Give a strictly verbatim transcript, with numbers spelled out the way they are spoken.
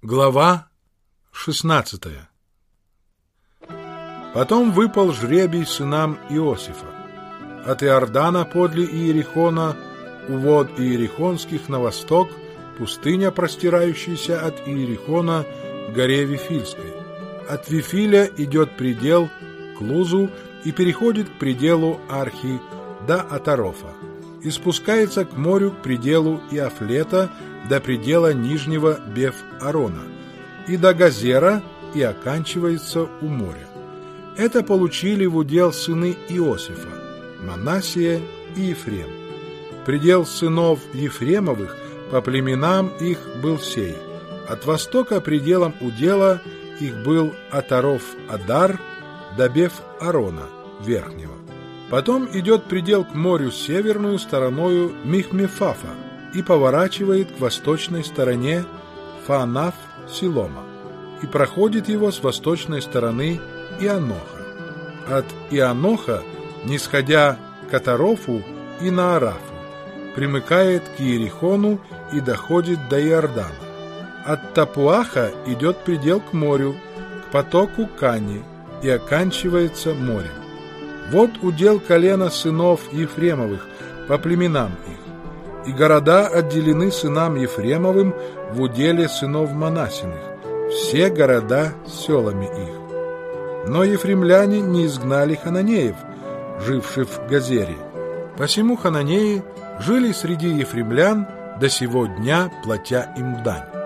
Глава шестнадцатая. Потом выпал жребий сынам Иосифа. От Иордана подле Иерихона, у вод Иерихонских на восток, пустыня, простирающаяся от Иерихона к горе Вифильской. От Вифиля идет предел к Лузу и переходит к пределу Архи до Атарофа, и спускается к морю к пределу Иафлета до предела нижнего Беф-Арона, и до Газера, и оканчивается у моря. Это получили в удел сыны Иосифа, Манассия и Ефрем. Предел сынов Ефремовых по племенам их был сей: от востока пределом удела их был Атаров-Адар до Беф-Арона верхнего. Потом идет предел к морю северную стороною Михмефафа и поворачивает к восточной стороне Фаанаф-Силома и проходит его с восточной стороны Ианоха. От Ианоха, нисходя к Атарофу и Наарафу, примыкает к Иерихону и доходит до Иордана. От Тапуаха идет предел к морю, к потоку Кани, и оканчивается морем. Вот удел колена сынов Ефремовых по племенам их, и города отделены сынам Ефремовым в уделе сынов Манассиных, все города с селами их. Но ефремляне не изгнали хананеев, живших в Газере. Посему хананеи жили среди ефремлян до сего дня, платя им дань.